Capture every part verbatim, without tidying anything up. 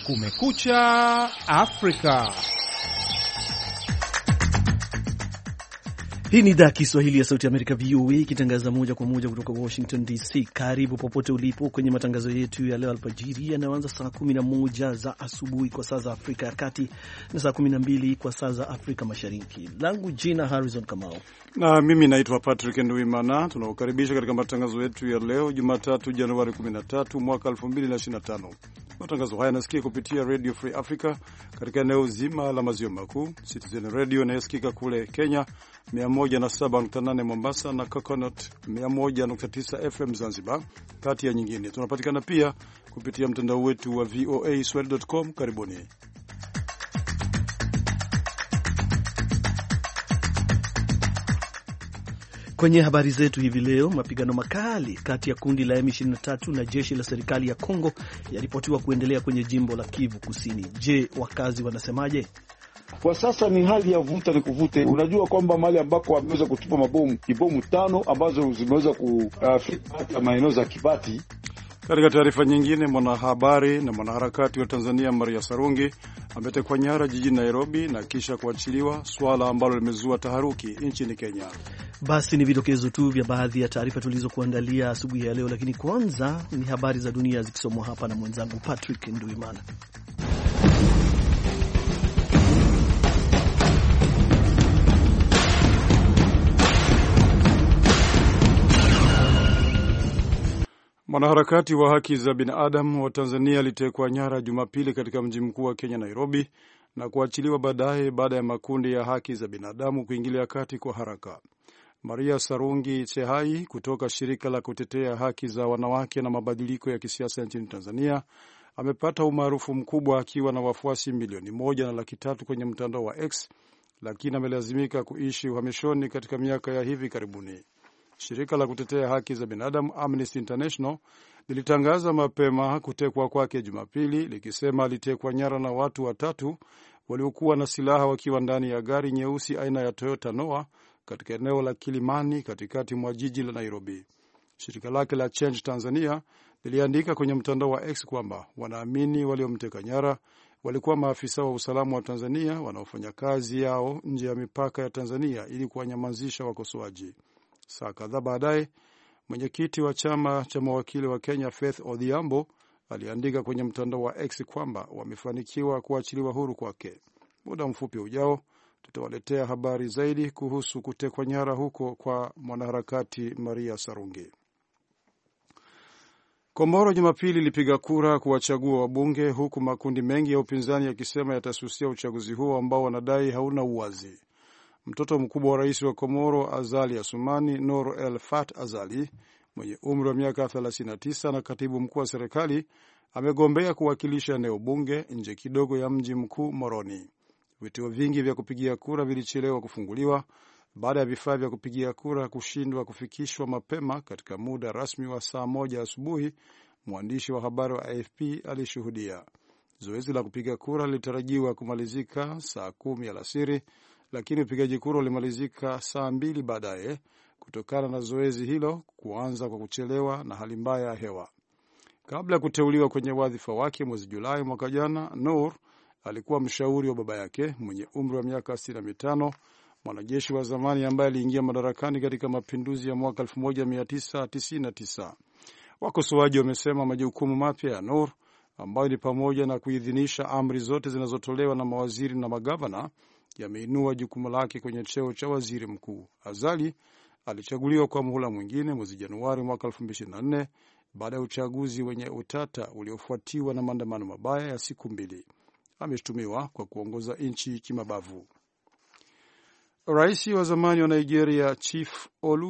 Kumekucha Afrika. Hii ni idhaa Kiswahili ya Sauti ya Amerika, V O A, ikitangaza moja kwa moja kutoka Washington D C. Karibu popote ulipo kwenye matangazo yetu ya leo alfajiri yanayoanza saa kumi na moja za asubuhi kwa saa za Afrika ya Kati na saa kumi na mbili kwa saa za Afrika Mashariki. Langu jina Harrison Kamau. Na mimi naitwa Patrick Nduimana. Tunakukaribisha katika matangazo yetu ya leo Jumatatu Januari kumi na tatu mwaka elfu mbili na ishirini na tano. Matangazo haya yanasikia kupitia Radio Free Africa katika eneo zima la maziwa makuu, Citizen Radio inayosikika kule Kenya mia moja na saba nukta nane Mombasa na Coconut mia moja nukta tisa F M Zanzibar, kati ya nyingine. Tunapatikana pia kupitia mtandao wetu wa V O A swahili dot com. Karibuni. Kwenye habari zetu hivi leo, mapigano makali kati ya kundi la M ishirini na tatu na jeshi la serikali ya Kongo yaripotiwa kuendelea kwenye jimbo la Kivu Kusini. Je, wakazi wanasemaje? Kwa sasa ni hali ya vuta ni kuvute. Unajua kwamba mahali ambako wameweza kutupa mabomu, kibomu tano ambazo zimeweza kufika hata maeneo za Kibati. Katika taarifa nyingine, mwanahabari na mwanaharakati wa Tanzania Maria Sarungi ametekwa nyara jijini Nairobi na kisha kuachiliwa, swala ambalo limezua taharuki nchini Kenya. Basi ni vidokezo tu vya baadhi ya taarifa tulizokuandalia asubuhi ya leo, lakini kwanza ni habari za dunia zikisomwa hapa na mwenzangu Patrick Nduimana. Mwanaharakati wa haki za binadamu wa Tanzania alitekwa nyara Jumapili katika mji mkuu wa Kenya, Nairobi, na kuachiliwa baadaye baada ya makundi ya haki za binadamu kuingilia kati kwa haraka. Maria Sarungi Chehai kutoka shirika la kutetea haki za wanawake na mabadiliko ya kisiasa nchini Tanzania amepata umaarufu mkubwa akiwa na wafuasi milioni moja na laki tatu kwenye mtandao wa X, lakini amelazimika kuishi uhamishoni katika miaka ya hivi karibuni. Shirika la kutetea haki za binadamu Amnesty International lilitangaza mapema kutekwa kwake Jumapili, likisema alitekwa nyara na watu watatu waliokuwa na silaha wakiwa ndani ya gari nyeusi aina ya Toyota Noah katika eneo la Kilimani katikati mwa jiji la Nairobi. Shirika lake la Change Tanzania liliandika kwenye mtandao wa X kwamba wanaamini waliomteka nyara walikuwa maafisa wa usalama wa Tanzania wanaofanya kazi yao nje ya mipaka ya Tanzania ili kuwanyamazisha wakosoaji. Saa kadhaa baadaye, mwenyekiti wa chama cha mawakili wa Kenya Faith Odhiambo aliandika kwenye mtandao wa X kwamba wamefanikiwa kuachiliwa huru kwake. Muda mfupi ujao tutawaletea habari zaidi kuhusu kutekwa nyara huko kwa mwanaharakati Maria Sarungi. Komoro Jumapili ilipiga kura kuwachagua wabunge, huku makundi mengi ya upinzani yakisema yatasusia uchaguzi huo ambao wanadai hauna uwazi. Mtoto mkubwa wa rais wa Komoro Azali Asumani, Nur El Fat Azali, mwenye umri wa miaka thelathini na tisa na katibu mkuu wa serikali, amegombea kuwakilisha eneo bunge nje kidogo ya mji mkuu Moroni. Vituo vingi vya kupigia kura vilichelewa kufunguliwa baada ya vifaa vya kupigia kura kushindwa kufikishwa mapema katika muda rasmi wa saa moja asubuhi, mwandishi wa habari wa A F P alishuhudia. Zoezi la kupiga kura lilitarajiwa kumalizika saa kumi alasiri, lakini upigaji kura ulimalizika saa mbili baadaye kutokana na zoezi hilo kuanza kwa kuchelewa na hali mbaya ya hewa. Kabla ya kuteuliwa kwenye wadhifa wake mwezi Julai mwaka jana, Nur alikuwa mshauri wa baba yake mwenye umri wa miaka sitini na mitano, mwanajeshi wa zamani ambaye aliingia madarakani katika mapinduzi ya mwaka elfu moja mia tisa tisini na tisa. Wakosoaji wamesema majukumu mapya ya Nur, ambayo ni pamoja na kuidhinisha amri zote zinazotolewa na mawaziri na magavana, yameinua jukumu lake kwenye cheo cha waziri mkuu. Azali alichaguliwa kwa muhula mwingine mwezi Januari mwaka elfu mbili ishirini na nne baada ya uchaguzi wenye utata uliofuatiwa na maandamano mabaya ya siku mbili. Ameshtumiwa kwa kuongoza nchi kimabavu. Rais wa zamani wa Nigeria Chief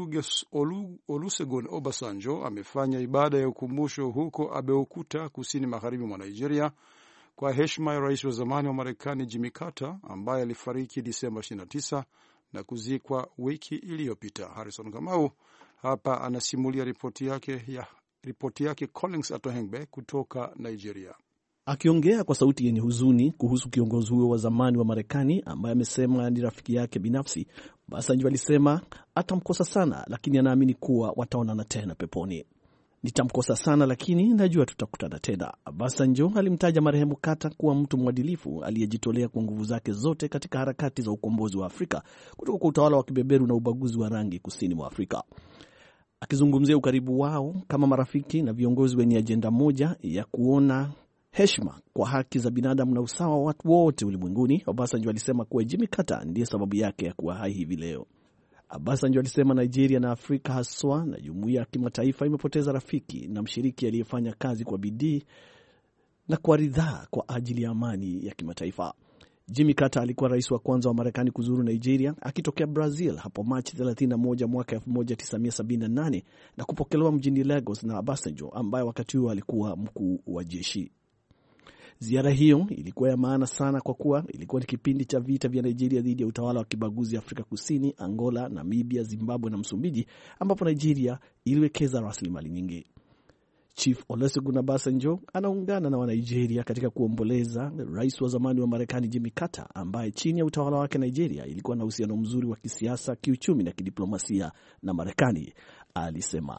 Olusegun Obasanjo amefanya ibada ya ukumbusho huko Abeokuta, kusini magharibi mwa Nigeria, kwa heshima ya rais wa zamani wa Marekani Jimmy Carter ambaye alifariki Disemba ishirini na tisa na kuzikwa wiki iliyopita. Harrison Kamau hapa anasimulia ripoti yake ya ripoti yake Collins Atohengbe kutoka Nigeria. Akiongea kwa sauti yenye huzuni kuhusu kiongozi huyo wa zamani wa Marekani ambaye amesema ni rafiki yake binafsi, Obasanjo alisema atamkosa sana, lakini anaamini kuwa wataonana tena peponi. Nitamkosa sana, lakini najua tutakutana tena. Obasanjo alimtaja marehemu Carter kuwa mtu mwadilifu aliyejitolea kwa nguvu zake zote katika harakati za ukombozi wa Afrika kutoka kwa utawala wa kibeberu na ubaguzi wa rangi kusini mwa Afrika. Akizungumzia ukaribu wao kama marafiki na viongozi wenye ajenda moja ya kuona heshima kwa haki za binadamu na usawa wa watu wote ulimwenguni, Obasanjo alisema kuwa Jimmy Carter ndiye sababu yake ya kuwa hai hivi leo. Obasanjo alisema Nigeria na Afrika haswa na jumuiya ya kimataifa imepoteza rafiki na mshiriki aliyefanya kazi kwa bidii na kwa ridhaa kwa ajili ya amani ya kimataifa. Jimmy Carter alikuwa rais wa kwanza wa Marekani kuzuru Nigeria akitokea Brazil hapo Machi thelathini na moja mwaka elfu moja tisa mia sabini na nane na kupokelewa mjini Lagos na Obasanjo ambaye wakati huo alikuwa mkuu wa jeshi. Ziara hiyo ilikuwa ya maana sana kwa kuwa ilikuwa ni kipindi cha vita vya Nigeria dhidi ya utawala wa kibaguzi Afrika Kusini, Angola, Namibia, Zimbabwe na Msumbiji, ambapo Nigeria iliwekeza rasilimali nyingi. Chief Olusegun Obasanjo anaungana na Wanigeria katika kuomboleza rais wa zamani wa Marekani Jimmy Carter ambaye chini ya utawala wake Nigeria ilikuwa na uhusiano mzuri wa kisiasa, kiuchumi na kidiplomasia na Marekani, alisema.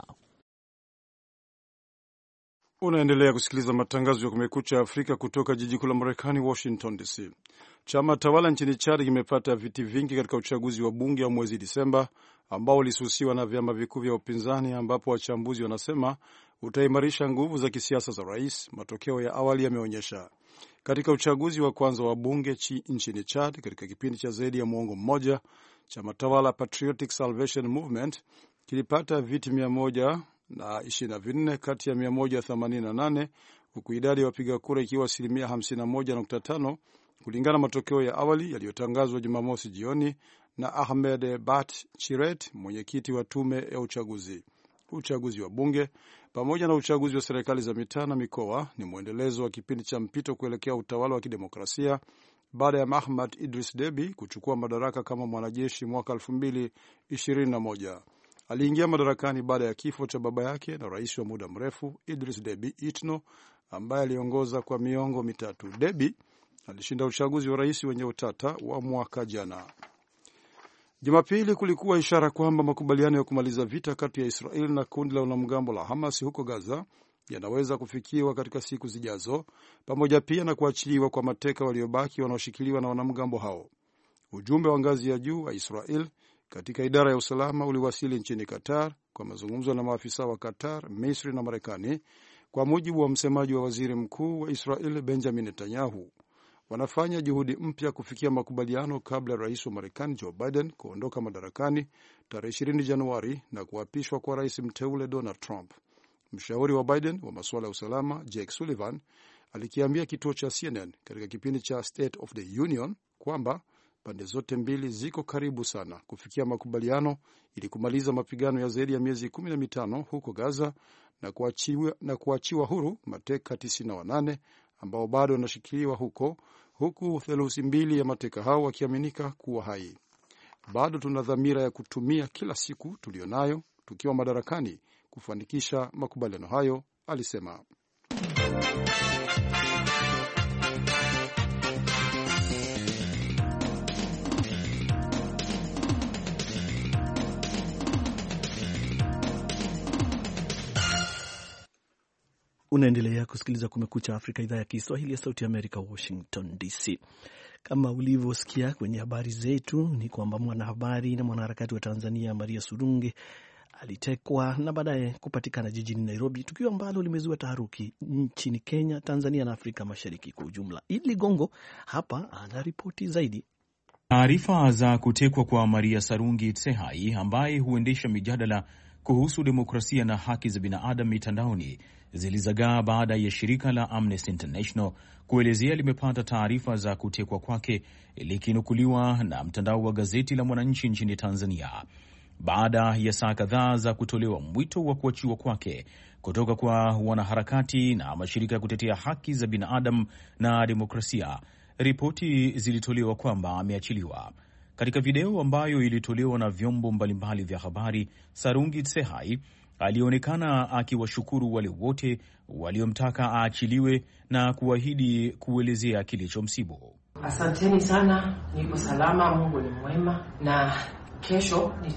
Unaendelea kusikiliza matangazo ya Kumekucha Afrika kutoka jiji kuu la Marekani, Washington D C. Chama tawala nchini Chad kimepata viti vingi katika uchaguzi wa bunge wa mwezi Disemba ambao ulisusiwa na vyama vikuu vya upinzani, ambapo wachambuzi wanasema utaimarisha nguvu za kisiasa za rais, matokeo ya awali yameonyesha. Katika uchaguzi wa kwanza wa bunge chi nchini Chad katika kipindi cha zaidi ya muongo mmoja, chama tawala Patriotic Salvation Movement kilipata viti mia moja na ishirini na vinne kati ya mia moja themanini na nane, huku idadi ya wapiga kura ikiwa asilimia hamsini na moja nukta tano kulingana na matokeo ya awali yaliyotangazwa Jumamosi jioni na Ahmed Bat Chiret, mwenyekiti wa tume ya uchaguzi. Uchaguzi wa bunge pamoja na uchaguzi wa serikali za mitaa na mikoa ni mwendelezo wa kipindi cha mpito kuelekea utawala wa kidemokrasia baada ya Mahamat Idris Deby kuchukua madaraka kama mwanajeshi mwaka elfu mbili ishirini na moja. Aliingia madarakani baada ya kifo cha baba yake na rais wa muda mrefu Idris Deby Itno, ambaye aliongoza kwa miongo mitatu. Deby alishinda uchaguzi wa rais wenye utata wa mwaka jana. Jumapili kulikuwa ishara kwamba makubaliano ya kumaliza vita kati ya Israel na kundi la wanamgambo la Hamas huko Gaza yanaweza kufikiwa katika siku zijazo, pamoja pia na kuachiliwa kwa mateka waliobaki wanaoshikiliwa na wanamgambo hao. Ujumbe wa ngazi ya juu wa Israel katika idara ya usalama uliwasili nchini Qatar kwa mazungumzo na maafisa wa Qatar, Misri na Marekani, kwa mujibu wa msemaji wa waziri mkuu wa Israel Benjamin Netanyahu. Wanafanya juhudi mpya kufikia makubaliano kabla ya rais wa Marekani Joe Biden kuondoka madarakani tarehe ishirini Januari na kuapishwa kwa rais mteule Donald Trump. Mshauri wa Biden wa masuala ya usalama Jake Sullivan alikiambia kituo cha C N N katika kipindi cha State of the Union kwamba pande zote mbili ziko karibu sana kufikia makubaliano ili kumaliza mapigano ya zaidi ya miezi kumi na mitano huko Gaza na kuachiwa, na kuachiwa huru mateka tisini na wanane ambao bado wanashikiliwa huko, huku theluthi mbili ya mateka hao wakiaminika kuwa hai. Bado tuna dhamira ya kutumia kila siku tulionayo tukiwa madarakani kufanikisha makubaliano hayo, alisema. Unaendelea kusikiliza Kumekucha Afrika, idhaa ya Kiswahili ya Sauti ya Amerika, Washington D C. Kama ulivyosikia kwenye habari zetu ni kwamba mwanahabari na mwanaharakati wa Tanzania Maria Surungi alitekwa na baadaye kupatikana jijini Nairobi, tukio ambalo limezua taharuki nchini Kenya, Tanzania na Afrika Mashariki kwa ujumla. Idli Gongo hapa ana ripoti zaidi. Taarifa za kutekwa kwa Maria Sarungi Tsehai ambaye huendesha mijadala kuhusu demokrasia na haki za binadamu mitandaoni zilizagaa baada ya shirika la Amnesty International kuelezea limepata taarifa za kutekwa kwake, likinukuliwa na mtandao wa gazeti la Mwananchi nchini Tanzania. Baada ya saa kadhaa za kutolewa mwito wa kuachiwa kwake kutoka kwa wanaharakati na mashirika ya kutetea haki za binadamu na demokrasia, ripoti zilitolewa kwamba ameachiliwa. Katika video ambayo ilitolewa na vyombo mbalimbali vya habari, Sarungi Tsehai alionekana akiwashukuru wale wote waliomtaka aachiliwe na kuahidi kuelezea kilichomsibu. Asanteni sana, niko salama, Mungu ni mwema, na kesho nita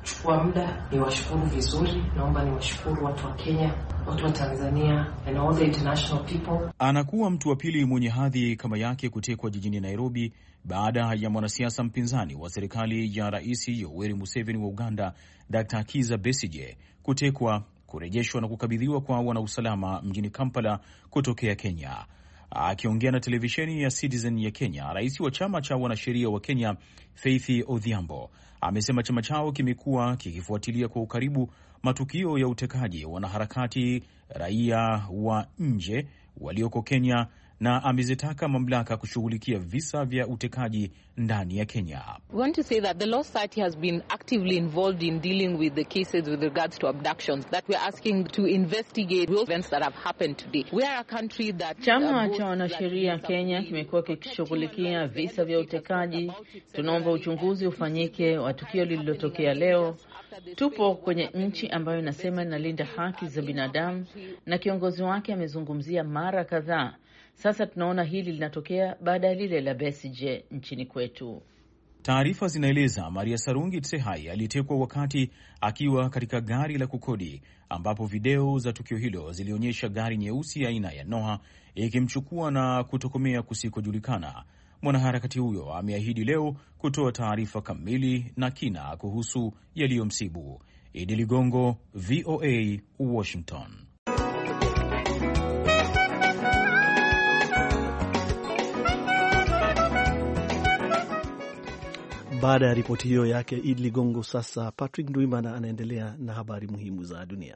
kuchukua muda ni washukuru vizuri. Naomba ni washukuru watu wa Kenya, watu wa Tanzania and all the international people. Anakuwa mtu wa pili mwenye hadhi kama yake kutekwa jijini Nairobi baada ya mwanasiasa mpinzani wa serikali ya Rais Yoweri Museveni wa Uganda, Daktari Kizza Besigye kutekwa, kurejeshwa na kukabidhiwa kwa wanausalama mjini Kampala kutokea Kenya. Akiongea na televisheni ya Citizen ya Kenya, rais wa chama cha wanasheria wa Kenya, Faith Odhiambo, amesema chama chao kimekuwa kikifuatilia kwa ukaribu matukio ya utekaji wanaharakati raia wa nje walioko Kenya, na amezitaka mamlaka kushughulikia visa vya utekaji ndani ya Kenya. We want to say that the Law Society has been actively involved in dealing with the cases with regards to abductions, that we are asking to investigate real events that have happened today. We are a country that Chama cha wanasheria Kenya kimekuwa kikishughulikia visa vya utekaji. Tunaomba uchunguzi ufanyike wa tukio lililotokea leo. Tupo kwenye nchi ambayo inasema inalinda haki za binadamu na kiongozi wake amezungumzia mara kadhaa. Sasa tunaona hili linatokea baada ya lile la Besigye nchini kwetu. Taarifa zinaeleza Maria Sarungi Tsehai alitekwa wakati akiwa katika gari la kukodi, ambapo video za tukio hilo zilionyesha gari nyeusi aina ya Noah ikimchukua na kutokomea kusikojulikana. Mwanaharakati huyo ameahidi leo kutoa taarifa kamili na kina kuhusu yaliyomsibu. Idi Ligongo, V O A, Washington. Baada ya ripoti hiyo yake Idi Ligongo, sasa Patrick Ndwimana anaendelea na habari muhimu za dunia.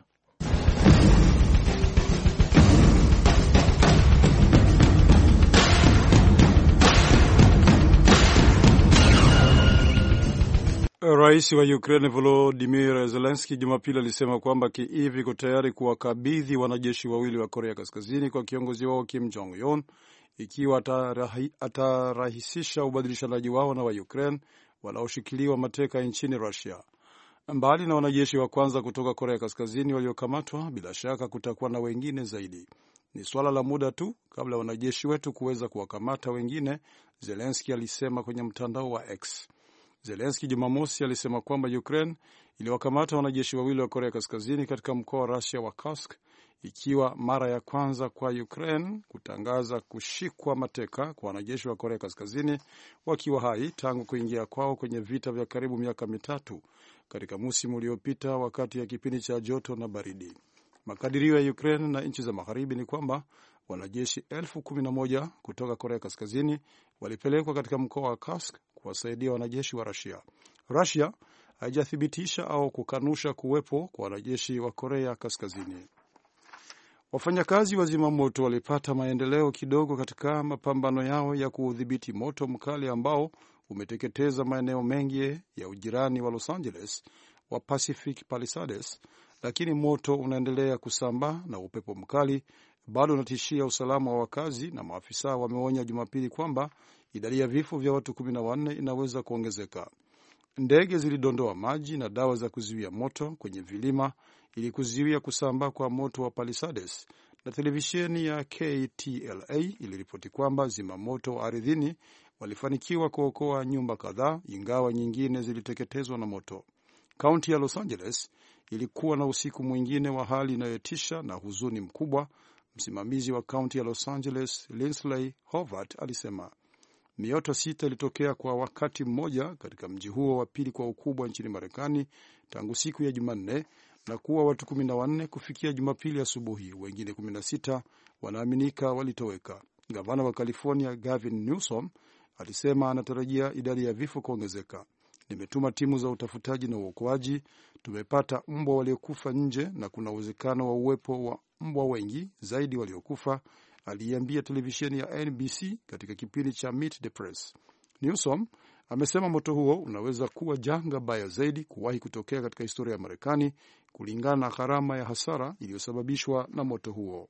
Rais wa Ukraine Volodymyr Zelensky Jumapili alisema kwamba Kiev iko tayari kuwakabidhi wanajeshi wawili wa Korea Kaskazini kwa kiongozi wao Kim Jong Un ikiwa atarahi, atarahisisha ubadilishanaji wao na wa Ukraine wanaoshikiliwa mateka nchini Russia. Mbali na wanajeshi wa kwanza kutoka Korea Kaskazini waliokamatwa, bila shaka kutakuwa na wengine zaidi. Ni swala la muda tu kabla wanajeshi wetu kuweza kuwakamata wengine, Zelensky alisema kwenye mtandao wa X. Zelensky Jumamosi alisema kwamba Ukraine iliwakamata wanajeshi wawili wa Korea Kaskazini katika mkoa wa Russia wa Kursk, ikiwa mara ya kwanza kwa Ukraine kutangaza kushikwa mateka kwa wanajeshi wa Korea Kaskazini wakiwa hai tangu kuingia kwao kwenye vita vya karibu miaka mitatu katika msimu uliopita wakati ya kipindi cha joto na baridi. Makadirio ya Ukraine na nchi za magharibi ni kwamba wanajeshi elfu kumi na moja kutoka Korea Kaskazini walipelekwa katika mkoa wa Kursk kuwasaidia wanajeshi wa Russia. Russia haijathibitisha au kukanusha kuwepo kwa wanajeshi wa Korea Kaskazini. Wafanyakazi wa zimamoto walipata maendeleo kidogo katika mapambano yao ya kuudhibiti moto mkali ambao umeteketeza maeneo mengi ya ujirani wa Los Angeles wa Pacific Palisades, lakini moto unaendelea kusambaa na upepo mkali bado unatishia usalama wa wakazi, na maafisa wameonya Jumapili kwamba idadi ya vifo vya watu kumi na wanne inaweza kuongezeka. Ndege zilidondoa maji na dawa za kuzuia moto kwenye vilima ili kuzuia kusambaa kwa moto wa Palisades, na televisheni ya K T L A iliripoti kwamba zimamoto wa ardhini walifanikiwa kuokoa nyumba kadhaa, ingawa nyingine ziliteketezwa na moto. Kaunti ya Los Angeles ilikuwa na usiku mwingine wa hali inayotisha na huzuni mkubwa, msimamizi wa kaunti ya Los Angeles Lindsay Hovat alisema. Mioto sita ilitokea kwa wakati mmoja katika mji huo wa pili kwa ukubwa nchini Marekani tangu siku ya Jumanne, na kuwa watu kumi na wanne kufikia Jumapili asubuhi. Wengine kumi na sita wanaaminika walitoweka. Gavana wa California Gavin Newsom alisema anatarajia idadi ya vifo kuongezeka. Nimetuma timu za utafutaji na uokoaji. Tumepata mbwa waliokufa nje na kuna uwezekano wa uwepo wa mbwa wengi zaidi waliokufa, aliambia televisheni ya N B C katika kipindi cha Meet the Press. Newsom amesema moto huo unaweza kuwa janga baya zaidi kuwahi kutokea katika historia ya Marekani kulingana na gharama ya hasara iliyosababishwa na moto huo.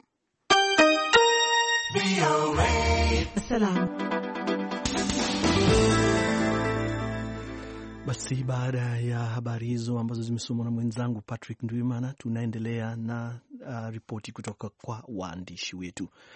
Basi baada ya habari hizo ambazo zimesomwa na mwenzangu Patrick Ndwimana, tunaendelea na uh, ripoti kutoka kwa waandishi wetu.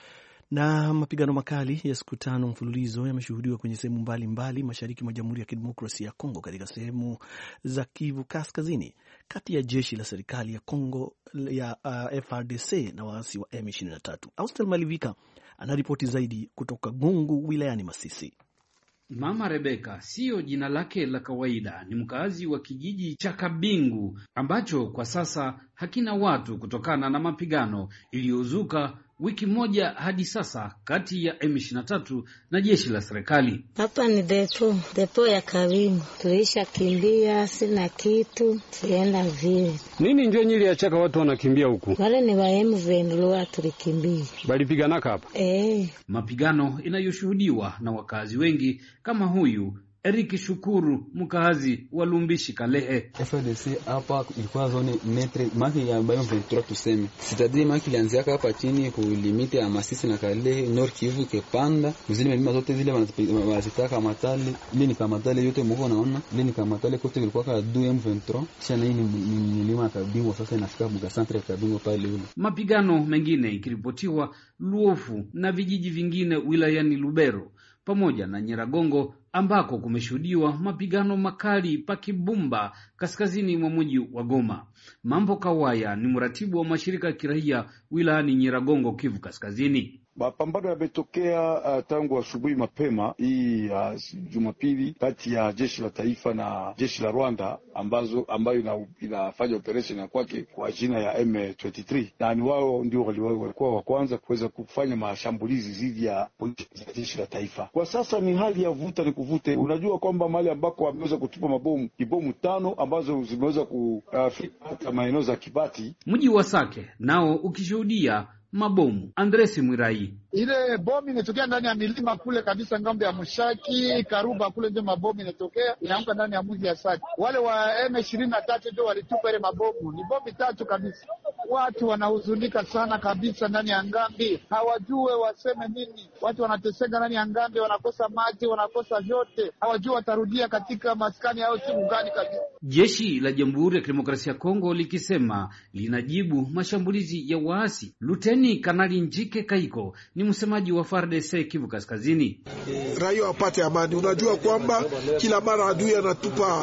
Na mapigano makali ya siku tano mfululizo yameshuhudiwa kwenye sehemu mbalimbali mashariki mwa Jamhuri ya Kidemokrasia ya Kongo, katika sehemu za Kivu Kaskazini, kati ya jeshi la serikali ya Kongo ya uh, F A R D C na waasi wa M ishirini na tatu. Austel Malivika anaripoti zaidi kutoka Gungu wilayani Masisi. Mama Rebeka siyo jina lake la kawaida, ni mkazi wa kijiji cha Kabingu ambacho kwa sasa hakina watu kutokana na mapigano iliyozuka wiki moja hadi sasa kati ya M ishirini na tatu na jeshi la serikali. Hapa ni depo, depo ya Kabingu. Tulisha kimbia, sina kitu, tuenda vile. Nini ndio nyili ya chaka watu wanakimbia huku? Wale ni wa M ishirini tulikimbia. Balipigana hapa? Eh. Mapigano inayoshuhudiwa na wakazi wengi kama huyu Eric Shukuru, mkazi wa Lumbishi Kalehe. F A R D C hapa ilikuwa zone netre maki ya bayo ishirini na tatu tuseme. Sitadri maki ilianzia hapa chini ku limite ya Masisi na Kalehe, Nord Kivu kepanda. Zile milima zote zile wanazitaka matali. Ile ni kama matali yote mko naona. Ile ni kama matali kote ilikuwa ka deux M vingt-trois. Sasa hii ni milima ya Kabingo sasa inafika buga centre ya Kabingo pale ule. Mapigano mengine ikiripotiwa Luofu na vijiji vingine wilayani Lubero pamoja na Nyiragongo ambako kumeshuhudiwa mapigano makali pa Kibumba kaskazini mwa mji wa Goma. Mambo Kawaya ni mratibu wa mashirika ya kiraia wilayani Nyiragongo, Kivu Kaskazini. Mapambano yametokea uh, tangu asubuhi mapema hii uh, Jumapili kati ya jeshi la taifa na jeshi la Rwanda ambazo ambayo ina, inafanya operation ya kwake kwa jina ya M ishirini na tatu, na ni wao ndio walikuwa wa kwanza kuweza kufanya mashambulizi dhidi ya jeshi la taifa. Kwa sasa ni hali ya vuta ni kuvute. Unajua kwamba mahali ambako wameweza kutupa mabomu ibomu tano ambazo zimeweza kufika hata maeneo za Kibati, mji wa Sake nao ukishuhudia mabomu. Andresi Mwirai: ile bomu inatokea ndani ya milima kule kabisa, ngambo ya Mushaki Karuba kule ndio mabomu inatokea, inaanguka ndani ya mji ya Sake. Wale wa M ishirini na tatu ndio walitupa ile mabomu, ni bomu tatu kabisa. Watu wanahuzunika sana kabisa ndani ya ngambi, hawajue waseme nini. Watu wanateseka ndani ya ngambi, wanakosa maji, wanakosa vyote, hawajue watarudia katika maskani yao siku gani kabisa. Jeshi la Jamhuri ya Kidemokrasia ya Kongo likisema linajibu mashambulizi ya waasi. Luteni Kanali Njike Kaiko ni msemaji wa F A R D C Kivu Kaskazini. Raia wapate amani. Unajua kwamba kila mara adui anatupa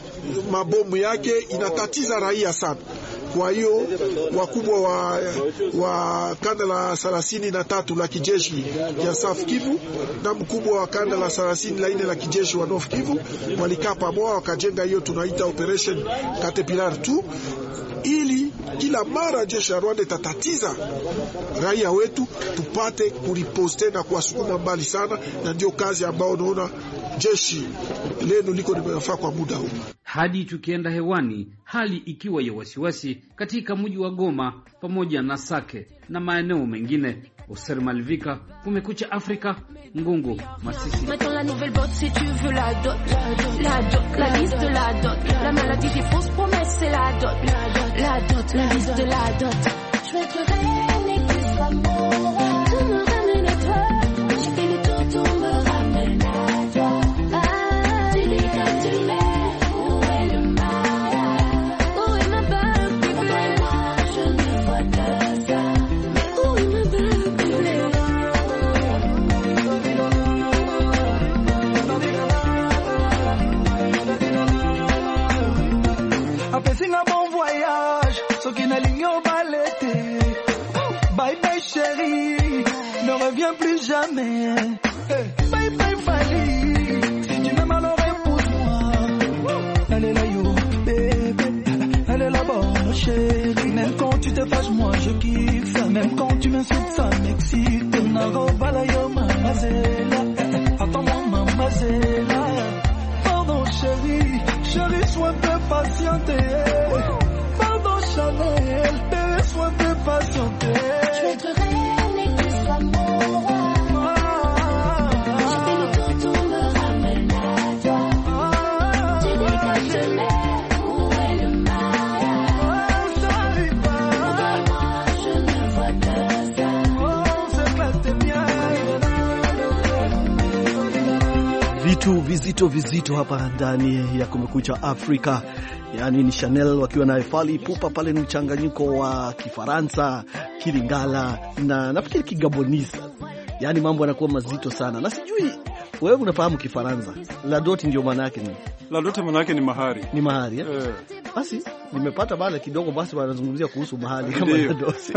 mabomu yake, inatatiza raia sana. Kwa hiyo wakubwa wa, wa kanda la thelathini na tatu la kijeshi ya South Kivu na mkubwa wa kanda la thelathini na nne la kijeshi wa North Kivu walikaa pamoja wakajenga hiyo tunaita operation Caterpillar two, ili kila mara jeshi la Rwanda itatatiza raia wetu tupate kuriposte na kuwasukuma mbali sana, na ndio kazi ambayo unaona jeshi lenu liko limefanya kwa muda huu. Hadi tukienda hewani, hali ikiwa ya wasiwasi katika mji wa Goma pamoja na Sake na maeneo mengine. Oser Malvika, Kumekucha Afrika, Ngungu, Masisi. Bye bye chérie, ne reviens plus jamais. Bye bye Fali, si tu m'aimes alors épouse-moi. Elle est là yo, bébé, elle est là bonne chérie. Même quand tu te fâches, moi je kiffe. Même quand tu m'insultes, ça m'excite. Narobala yo mamazela, attends-moi mamazela. Pardon chérie, chérie sois un peu patiente. Pardon Chanel, sois un peu patiente. Je vais être reine et que tu sois mon roi. J'ai fait le tour, tout me ramène à toi. Tu dis que je l'aime, où est le mariage? Oublie-moi, je ne vois que ça. Oh, c'est clair, c'est bien. Vitu vizito vizito hapa ndani ya Kumekucha Afrika. Yaani ni Chanel wakiwa na Fally Ipupa pale, ni mchanganyiko wa Kifaransa, Kilingala na nafikiri Kigabonisa. Yaani mambo yanakuwa mazito sana. Na sijui wewe unafahamu Kifaransa. La dot ndio maana yake ni. La dot maana yake ni mahari. Ni mahari eh. Eh. Basi nimepata bale kidogo basi wanazungumzia kuhusu mahari kama la dot.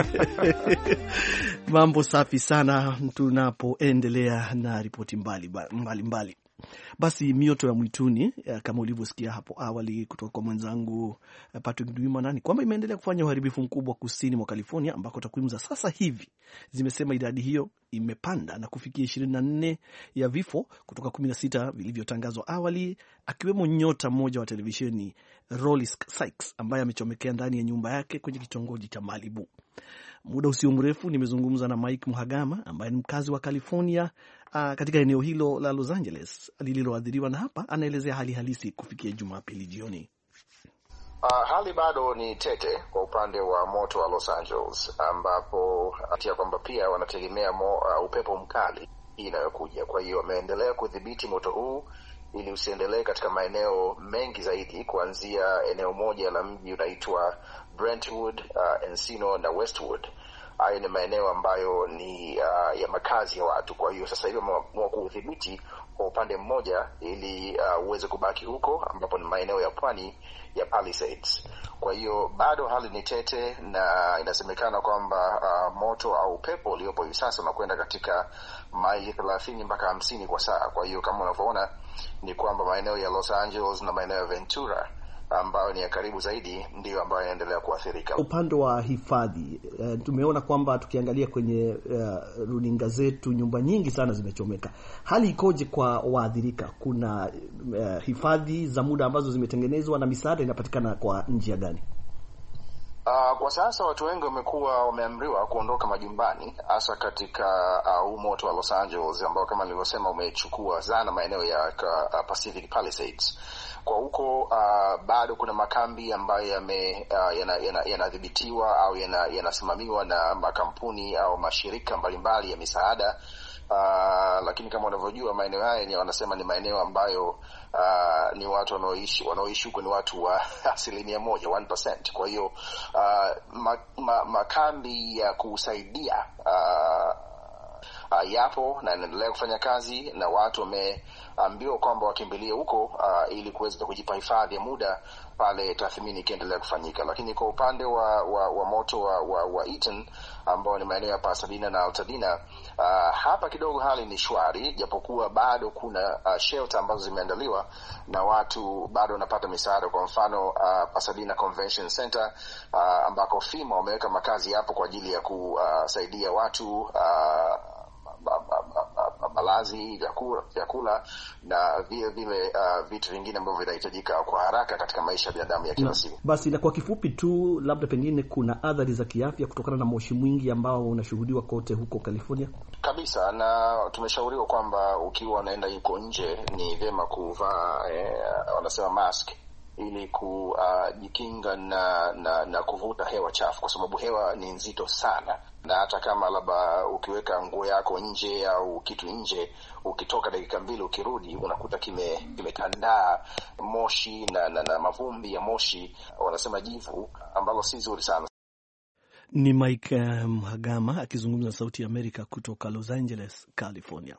Mambo safi sana tunapoendelea na ripoti mbali mbali mbali. Basi mioto ya mwituni kama ulivyosikia hapo awali kutoka kwa mwenzangu Patrick Duimana ni kwamba imeendelea kufanya uharibifu mkubwa kusini mwa California, ambako takwimu za sasa hivi zimesema idadi hiyo imepanda na kufikia ishirini na nne ya vifo kutoka kumi na sita vilivyotangazwa awali, akiwemo nyota mmoja wa televisheni Rolly Sykes ambaye amechomekea ndani ya nyumba yake kwenye kitongoji cha Malibu. Muda usio mrefu nimezungumza na Mike Muhagama ambaye ni mkazi wa California uh, katika eneo hilo la Los Angeles lililoathiriwa, na hapa anaelezea hali halisi kufikia Jumapili jioni. Uh, hali bado ni tete kwa upande wa moto wa Los Angeles, ambapo atia kwamba pia wanategemea mo, uh, upepo mkali inayokuja. Kwa hiyo wameendelea kudhibiti moto huu ili usiendelee katika maeneo mengi zaidi, kuanzia eneo moja la mji unaitwa Brentwood, uh, Encino na Westwood. Hayo ni maeneo ambayo ni uh, ya makazi ya watu. Kwa hiyo sasa hivi wameamua kudhibiti kwa upande mmoja ili uh, uweze kubaki huko ambapo ni maeneo ya pwani ya Palisades. Kwa hiyo bado hali ni tete, na inasemekana kwamba uh, moto au upepo uliopo hivi sasa unakwenda katika maili thelathini mpaka hamsini kwa saa. Kwa hiyo kama unavyoona ni kwamba maeneo ya Los Angeles na maeneo ya Ventura ambayo ni ya karibu zaidi ndio ambayo yanaendelea kuathirika. Upande wa hifadhi uh, tumeona kwamba tukiangalia kwenye uh, runinga zetu nyumba nyingi sana zimechomeka. Hali ikoje kwa waathirika? Kuna uh, hifadhi za muda ambazo zimetengenezwa na misaada inapatikana kwa njia gani? Uh, kwa sasa watu wengi wamekuwa wameamriwa kuondoka majumbani, hasa katika uh, moto wa Los Angeles ambao kama nilivyosema umechukua sana maeneo ya uh, Pacific Palisades. Kwa huko uh, bado kuna makambi ambayo yame uh, yanadhibitiwa yana, yana au yanasimamiwa yana na makampuni au mashirika mbalimbali ya misaada. Uh, lakini kama unavyojua maeneo haya ni wanasema ni maeneo ambayo uh, ni watu wanaoishi wanaoishi huko ni watu wa asilimia moja, one percent. Kwa hiyo uh, ma, ma, makambi ya kusaidia uh, Uh, yapo na yanaendelea kufanya kazi, na watu wameambiwa kwamba wakimbilie huko uh, ili kuweza kujipa hifadhi ya muda pale tathmini ikiendelea kufanyika. Lakini kwa upande wa wa, wa moto wa, wa, wa Eaton ambao ni maeneo ya Pasadena na Altadena, uh, hapa kidogo hali ni shwari, japokuwa bado kuna uh, shelter ambazo zimeandaliwa na watu bado wanapata misaada. Kwa mfano uh, Pasadena Convention Center uh, ambako FEMA wameweka makazi hapo kwa ajili ya kusaidia watu uh, malazi, vyakula, vyakula na vile vile uh, vitu vingine ambavyo vinahitajika kwa haraka katika maisha ya binadamu ya kila siku. Basi na kwa kifupi tu, labda pengine kuna athari za kiafya kutokana na moshi mwingi ambao unashuhudiwa kote huko California? Kabisa, na tumeshauriwa kwamba ukiwa unaenda yuko nje ni vyema kuvaa eh, wanasema mask ili kujikinga uh, na, na na kuvuta hewa chafu, kwa sababu hewa ni nzito sana, na hata kama labda ukiweka nguo yako nje au kitu nje, ukitoka dakika mbili ukirudi unakuta kime kimetandaa moshi na, na, na mavumbi ya moshi, wanasema jivu ambalo si zuri sana. Ni Mike Mhagama akizungumza na Sauti ya Amerika kutoka Los Angeles, California.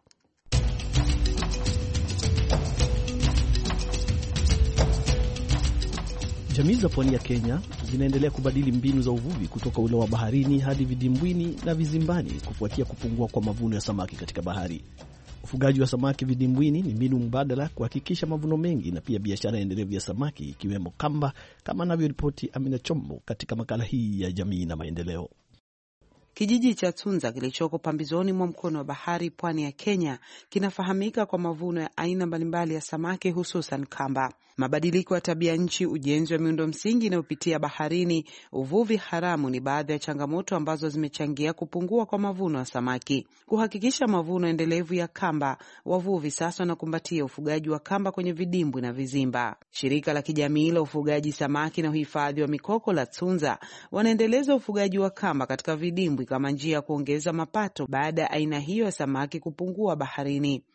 Jamii za pwani ya Kenya zinaendelea kubadili mbinu za uvuvi kutoka ule wa baharini hadi vidimbwini na vizimbani kufuatia kupungua kwa mavuno ya samaki katika bahari. Ufugaji wa samaki vidimbwini ni mbinu mbadala kuhakikisha mavuno mengi na pia biashara endelevu ya samaki ikiwemo kamba, kama anavyoripoti Amina Chombo katika makala hii ya Jamii na Maendeleo. Kijiji cha Tunza kilichoko pambizoni mwa mkono wa bahari pwani ya Kenya kinafahamika kwa mavuno ya aina mbalimbali ya samaki, hususan kamba. Mabadiliko ya tabia nchi, ujenzi wa miundo msingi inayopitia baharini, uvuvi haramu ni baadhi ya changamoto ambazo zimechangia kupungua kwa mavuno ya samaki. Kuhakikisha mavuno endelevu ya kamba, wavuvi sasa wanakumbatia ufugaji wa kamba kwenye vidimbwi na vizimba. Shirika la kijamii la ufugaji samaki na uhifadhi wa mikoko la Tunza wanaendeleza ufugaji wa kamba katika vidimbwi kama njia ya kuongeza mapato baada ya aina hiyo ya samaki kupungua baharini.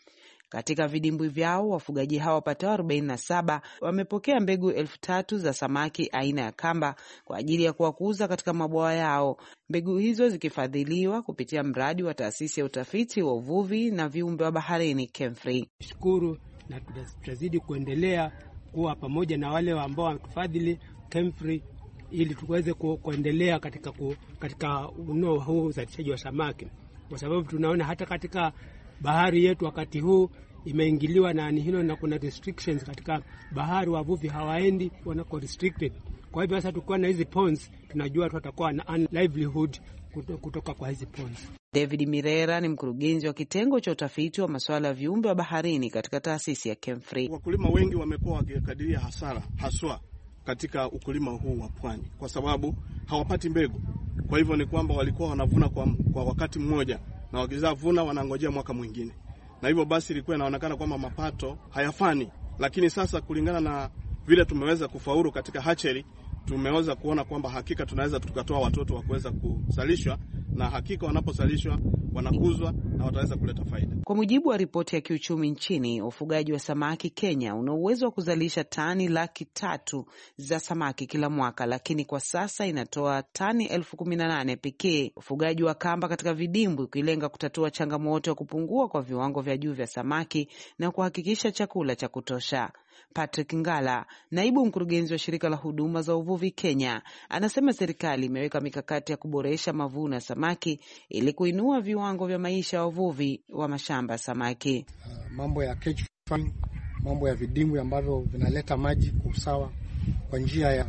Katika vidimbwi vyao, wafugaji hao wapatao arobaini na saba wamepokea mbegu elfu tatu za samaki aina ya kamba kwa ajili ya kuwakuza katika mabwawa yao, mbegu hizo zikifadhiliwa kupitia mradi wa taasisi ya utafiti wa uvuvi na viumbe wa baharini KEMFRI. Shukuru na tutazidi kuendelea kuwa pamoja na wale ambao wanatufadhili KEMFRI ili tuweze kuendelea katika ku, katika uno huu uzalishaji wa samaki, kwa sababu tunaona hata katika bahari yetu wakati huu imeingiliwa na hilo, na kuna restrictions katika bahari, wavuvi hawaendi, wanako restricted. Kwa hivyo sasa tukiwa na hizi ponds tunajua tutakuwa na livelihood kutoka kwa hizi ponds. David Mirera ni mkurugenzi wa kitengo cha utafiti wa masuala ya viumbe wa baharini katika taasisi ya KEMFRI. Wakulima wengi wamekuwa wakikadiria hasara haswa katika ukulima huu wa pwani kwa sababu hawapati mbegu. Kwa hivyo ni kwamba walikuwa wanavuna kwa, kwa wakati mmoja, na wakizavuna wanangojea mwaka mwingine. Na hivyo basi ilikuwa inaonekana kwamba mapato hayafani. Lakini sasa kulingana na vile tumeweza kufaulu katika hatchery, tumeweza kuona kwamba hakika tunaweza tukatoa watoto wa kuweza kuzalishwa, na hakika wanapozalishwa wanakuzwa na wataweza kuleta faida. Kwa mujibu wa ripoti ya kiuchumi nchini, ufugaji wa samaki Kenya una uwezo wa kuzalisha tani laki tatu za samaki kila mwaka, lakini kwa sasa inatoa tani elfu kumi na nane pekee. Ufugaji wa kamba katika vidimbwi ukilenga kutatua changamoto ya kupungua kwa viwango vya juu vya samaki na kuhakikisha chakula cha kutosha. Patrick Ngala, naibu mkurugenzi wa shirika la huduma za uvuvi Kenya, anasema serikali imeweka mikakati ya kuboresha mavuno ya samaki ili kuinua viwango vya maisha ya wavuvi wa mashamba ya samaki. Uh, mambo ya cage farming, mambo ya vidimbwi ambavyo vinaleta maji kwa usawa kwa njia ya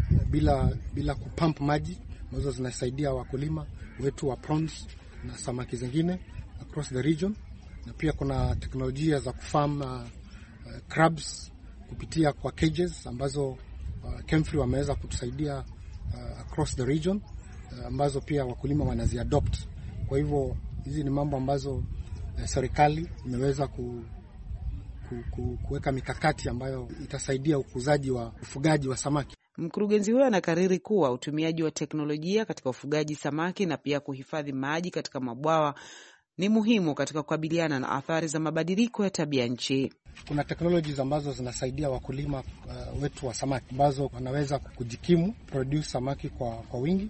bila bila kupump maji, ambazo zinasaidia wakulima wetu wa prawns na samaki zingine across the region. Na pia kuna teknolojia za kufarm uh, uh, crabs kupitia kwa cages ambazo uh, KEMFRI wameweza kutusaidia uh, across the region uh, ambazo pia wakulima wanaziadopt. Kwa hivyo hizi ni mambo ambazo uh, serikali imeweza ku, ku, ku, kuweka mikakati ambayo itasaidia ukuzaji wa ufugaji wa samaki. Mkurugenzi huyo anakariri kuwa utumiaji wa teknolojia katika ufugaji samaki na pia kuhifadhi maji katika mabwawa ni muhimu katika kukabiliana na athari za mabadiliko ya tabia nchi. Kuna technologies ambazo zinasaidia wakulima uh, wetu wa samaki ambazo wanaweza kujikimu produce samaki kwa, kwa wingi,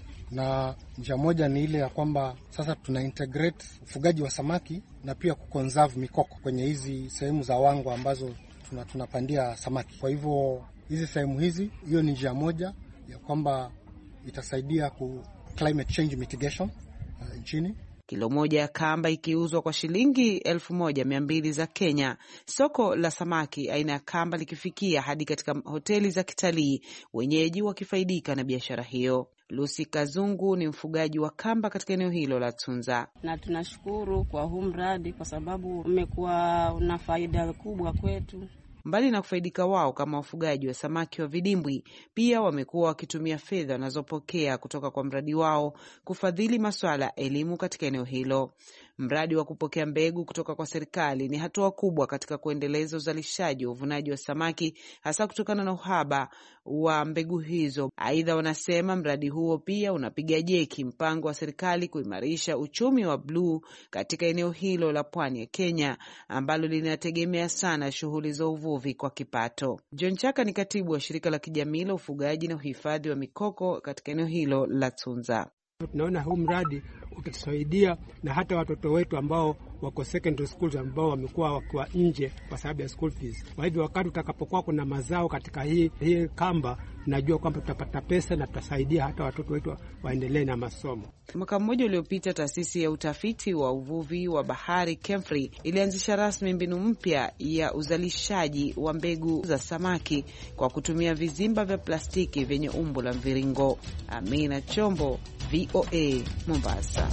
na njia moja ni ile ya kwamba sasa tuna integrate ufugaji wa samaki na pia kuconserve mikoko kwenye hizi sehemu za wangwa ambazo tuna, tunapandia samaki. Kwa hivyo hizi sehemu hizi, hiyo ni njia moja ya kwamba itasaidia ku climate change mitigation uh, nchini. Kilo moja ya kamba ikiuzwa kwa shilingi elfu moja mia mbili za Kenya. Soko la samaki aina ya kamba likifikia hadi katika hoteli za kitalii, wenyeji wakifaidika na biashara hiyo. Lucy Kazungu ni mfugaji wa kamba katika eneo hilo la Tunza. Na tunashukuru kwa huu mradi kwa sababu umekuwa una faida kubwa kwetu. Mbali na kufaidika wao kama wafugaji wa samaki wa vidimbwi, pia wamekuwa wakitumia fedha wanazopokea kutoka kwa mradi wao kufadhili masuala ya elimu katika eneo hilo. Mradi wa kupokea mbegu kutoka kwa serikali ni hatua kubwa katika kuendeleza uzalishaji wa uvunaji wa samaki, hasa kutokana na uhaba wa mbegu hizo. Aidha, wanasema mradi huo pia unapiga jeki mpango wa serikali kuimarisha uchumi wa bluu katika eneo hilo la pwani ya Kenya ambalo linategemea sana shughuli za uvuvi kwa kipato. John Chaka ni katibu wa shirika la kijamii la ufugaji na uhifadhi wa mikoko katika eneo hilo la Tunza. Tunaona huu mradi utatusaidia na hata watoto wetu ambao wako secondary schools ambao wamekuwa wakiwa nje kwa sababu ya school fees. Kwa hivyo wakati utakapokuwa kuna mazao katika hii hii kamba, najua kwamba tutapata pesa na tutasaidia hata watoto wetu waendelee na masomo. Mwaka mmoja uliopita, taasisi ya utafiti wa uvuvi wa bahari KEMFRI ilianzisha rasmi mbinu mpya ya uzalishaji wa mbegu za samaki kwa kutumia vizimba vya plastiki vyenye umbo la mviringo. Amina Chombo, V O A, Mombasa.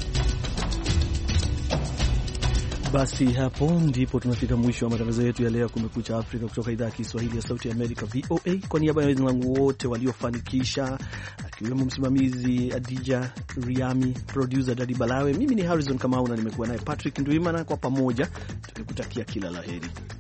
Basi hapo ndipo tunafika mwisho wa matangazo yetu ya leo Kumekucha Afrika kutoka idhaa ya Kiswahili ya Sauti ya Amerika V O A. Kwa niaba ya wenzangu wote waliofanikisha, akiwemo msimamizi Adija Riami, producer Dadi Balawe, mimi ni Harrison Kamau na nimekuwa naye Patrick Ndwimana, kwa pamoja tukikutakia kila laheri.